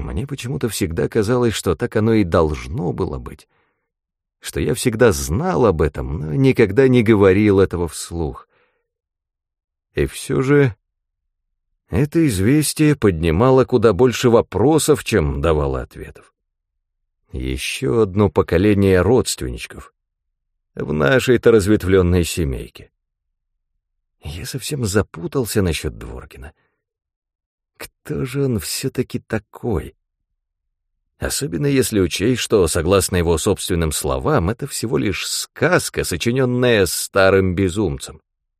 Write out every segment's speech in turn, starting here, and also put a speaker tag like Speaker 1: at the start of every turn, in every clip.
Speaker 1: Мне почему-то всегда казалось, что так оно и должно было быть, что я всегда знал об этом, но никогда не говорил этого вслух. И все же это известие поднимало куда больше вопросов, чем давало ответов. Еще одно поколение родственничков в нашей-то разветвленной семейке. Я совсем запутался насчет Дворкина. Кто же он все-таки такой? Особенно если учесть, что, согласно его собственным словам, это всего лишь сказка, сочиненная старым безумцем.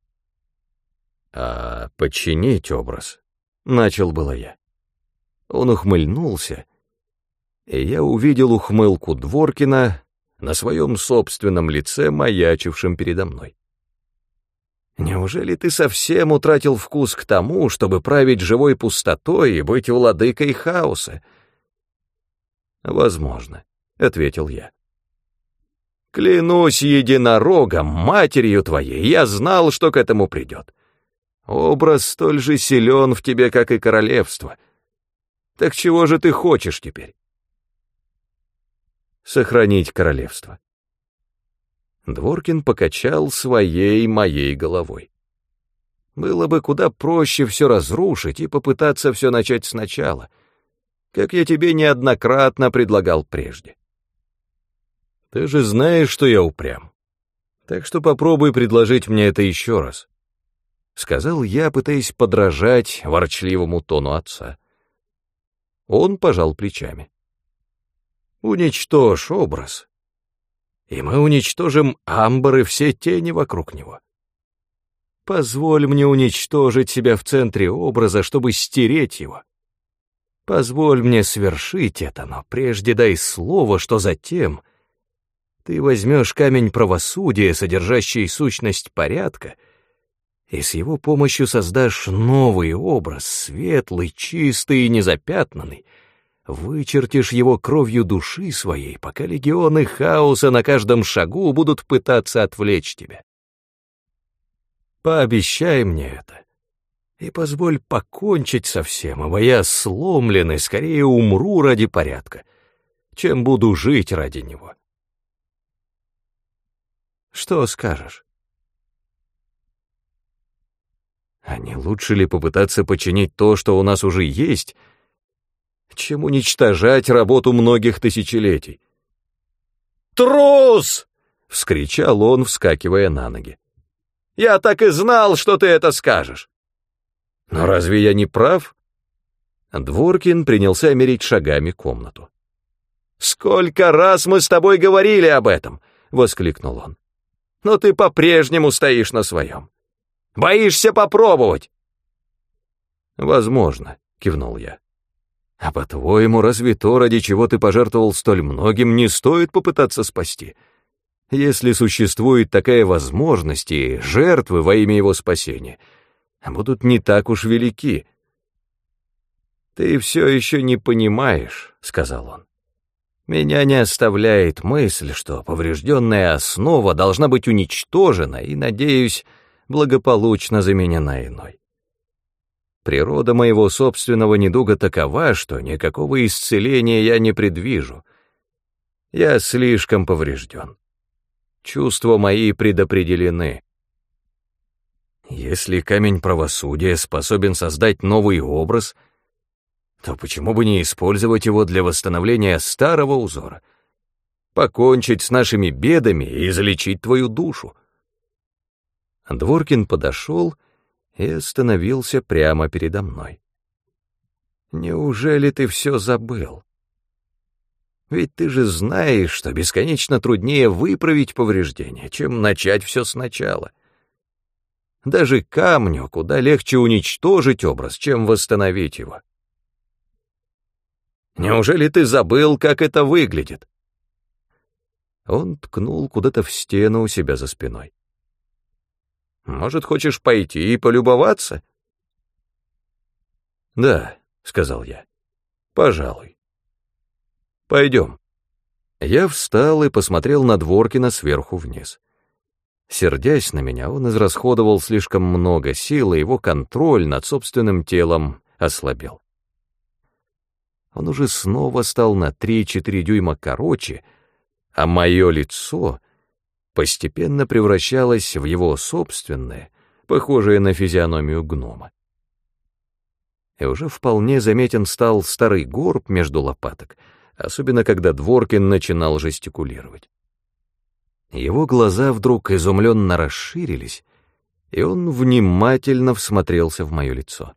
Speaker 1: «А починить образ?» — начал было я. Он ухмыльнулся, и я увидел ухмылку Дворкина на своем собственном лице, маячившем передо мной. «Неужели ты совсем утратил вкус к тому, чтобы править живой пустотой и быть владыкой хаоса?» «Возможно», — ответил я. «Клянусь единорогом, матерью твоей, я знал, что к этому придет. Образ столь же силен в тебе, как и королевство. Так чего же ты хочешь теперь?» «Сохранить королевство». Дворкин покачал моей головой. «Было бы куда проще все разрушить и попытаться все начать сначала, как я тебе неоднократно предлагал прежде. Ты же знаешь, что я упрям, так что попробуй предложить мне это еще раз», — сказал я, пытаясь подражать ворчливому тону отца. Он пожал плечами. «Уничтожь образ, и мы уничтожим амбар и все тени вокруг него. Позволь мне уничтожить себя в центре образа, чтобы стереть его. Позволь мне свершить это, но прежде дай слово, что затем ты возьмешь камень правосудия, содержащий сущность порядка, и с его помощью создашь новый образ, светлый, чистый и незапятнанный, вычертишь его кровью души своей, пока легионы хаоса на каждом шагу будут пытаться отвлечь тебя. Пообещай мне это, и позволь покончить со всем, ибо я сломлен и скорее умру ради порядка, чем буду жить ради него. Что скажешь? А не лучше ли попытаться починить то, что у нас уже есть, чем уничтожать работу многих тысячелетий? «Трус!» — вскричал он, вскакивая на ноги. «Я так и знал, что ты это скажешь!» «Но разве я не прав?» Дворкин принялся мерить шагами комнату. «Сколько раз мы с тобой говорили об этом!» — воскликнул он. «Но ты по-прежнему стоишь на своем. Боишься попробовать?» «Возможно», — кивнул я. «А по-твоему, разве то, ради чего ты пожертвовал столь многим, не стоит попытаться спасти? Если существует такая возможность, и жертвы во имя его спасения будут не так уж велики». «Ты все еще не понимаешь», — сказал он. «Меня не оставляет мысль, что поврежденная основа должна быть уничтожена и, надеюсь, благополучно заменена иной. Природа моего собственного недуга такова, что никакого исцеления я не предвижу. Я слишком поврежден. Чувства мои предопределены. Если камень правосудия способен создать новый образ, то почему бы не использовать его для восстановления старого узора, покончить с нашими бедами и излечить твою душу?» Дворкин подошел и остановился прямо передо мной. «Неужели ты все забыл? Ведь ты же знаешь, что бесконечно труднее выправить повреждения, чем начать все сначала. Даже камню куда легче уничтожить образ, чем восстановить его. Неужели ты забыл, как это выглядит?» Он ткнул куда-то в стену у себя за спиной. «Может, хочешь пойти и полюбоваться?» «Да», — сказал я, — «пожалуй. Пойдем». Я встал и посмотрел на Дворкина сверху вниз. Сердясь на меня, он израсходовал слишком много сил, и его контроль над собственным телом ослабел. он уже снова стал на 3-4 дюйма короче, а мое лицо постепенно превращалось в его собственное, похожее на физиономию гнома. И уже вполне заметен стал старый горб между лопаток, особенно когда Дворкин начинал жестикулировать. Его глаза вдруг изумленно расширились, и он внимательно всмотрелся в мое лицо.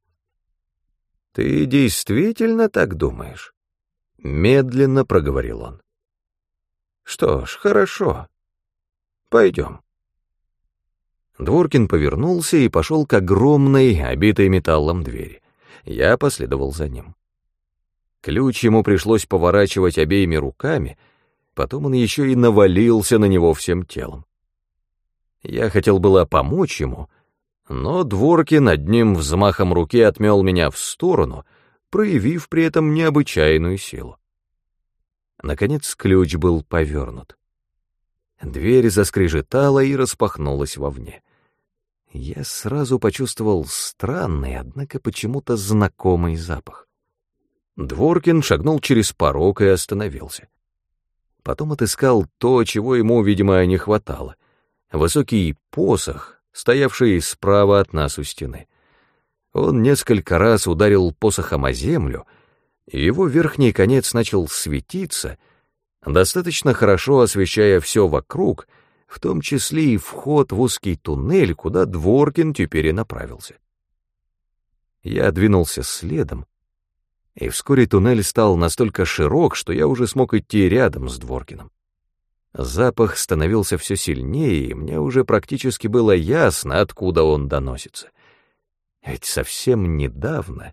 Speaker 1: «Ты действительно так думаешь?» — медленно проговорил он. «Что ж, хорошо. Пойдем». Дворкин повернулся и пошел к огромной, обитой металлом двери. Я последовал за ним. Ключ ему пришлось поворачивать обеими руками, потом он еще и навалился на него всем телом. Я хотел было помочь ему, но Дворкин одним взмахом руки отмел меня в сторону, проявив при этом необычайную силу. Наконец ключ был повернут. Дверь заскрежетала и распахнулась вовне. Я сразу почувствовал странный, однако почему-то знакомый запах. Дворкин шагнул через порог и остановился. Потом отыскал то, чего ему, видимо, не хватало — высокий посох, стоявший справа от нас у стены. Он несколько раз ударил посохом о землю, и его верхний конец начал светиться, достаточно хорошо освещая все вокруг, в том числе и вход в узкий туннель, куда Дворкин теперь и направился. Я двинулся следом, и вскоре туннель стал настолько широк, что я уже смог идти рядом с Дворкиным. Запах становился все сильнее, и мне уже практически было ясно, откуда он доносится. Ведь совсем недавно...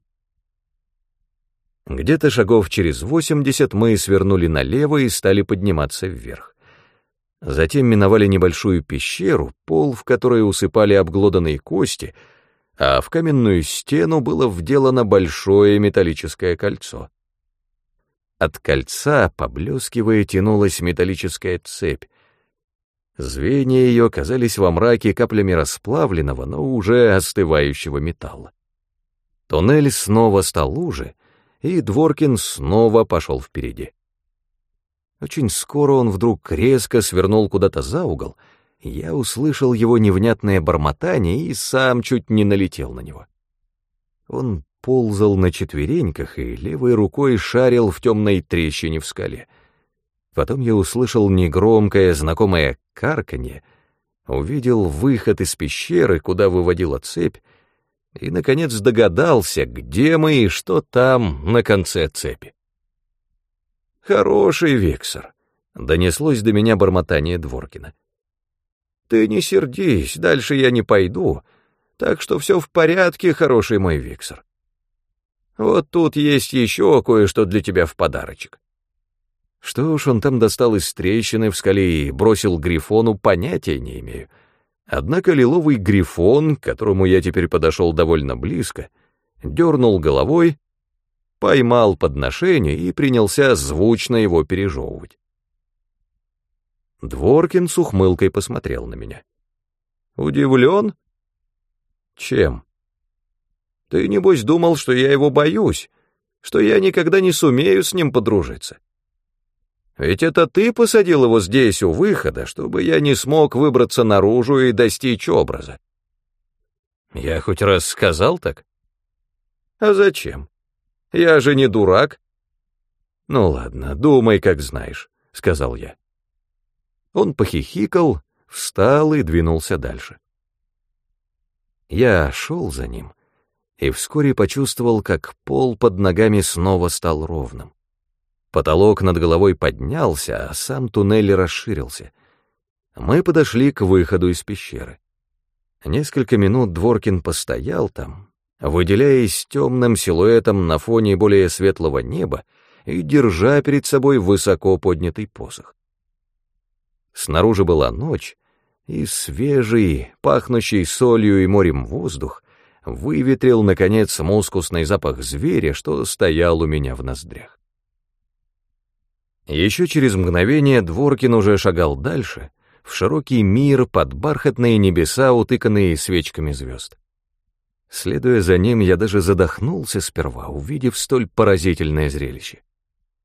Speaker 1: Где-то шагов через 80 мы свернули налево и стали подниматься вверх. Затем миновали небольшую пещеру, пол в которой усыпали обглоданные кости, а в каменную стену было вделано большое металлическое кольцо. От кольца, поблескивая, тянулась металлическая цепь. Звенья ее казались во мраке каплями расплавленного, но уже остывающего металла. Туннель снова стал уже, и Дворкин снова пошел впереди. Очень скоро он вдруг резко свернул куда-то за угол, я услышал его невнятное бормотание и сам чуть не налетел на него. Он ползал на четвереньках и левой рукой шарил в темной трещине в скале. Потом я услышал негромкое, знакомое карканье, увидел выход из пещеры, куда выводила цепь, и, наконец, догадался, где мы и что там на конце цепи. «Хороший Виксор», — донеслось до меня бормотание Дворкина. «Ты не сердись, дальше я не пойду, так что все в порядке, хороший мой Виксор. Вот тут есть еще кое-что для тебя в подарочек». Что уж он там достал из трещины в скале и бросил Грифону, понятия не имею. Однако лиловый Грифон, к которому я теперь подошел довольно близко, дернул головой, поймал подношение и принялся звучно его пережевывать. Дворкин с ухмылкой посмотрел на меня. «Удивлен? Чем? Ты, небось, думал, что я его боюсь, что я никогда не сумею с ним подружиться. Ведь это ты посадил его здесь, у выхода, чтобы я не смог выбраться наружу и достичь образа. Я хоть раз сказал так? А зачем? Я же не дурак». «Ну ладно, думай, как знаешь», — сказал я. Он похихикал, встал и двинулся дальше. Я шел за ним и вскоре почувствовал, как пол под ногами снова стал ровным. Потолок над головой поднялся, а сам туннель расширился. Мы подошли к выходу из пещеры. Несколько минут Дворкин постоял там, выделяясь темным силуэтом на фоне более светлого неба и держа перед собой высоко поднятый посох. Снаружи была ночь, и свежий, пахнущий солью и морем воздух выветрил, наконец, мускусный запах зверя, что стоял у меня в ноздрях. Еще через мгновение Дворкин уже шагал дальше, в широкий мир под бархатные небеса, утыканные свечками звезд. Следуя за ним, я даже задохнулся сперва, увидев столь поразительное зрелище.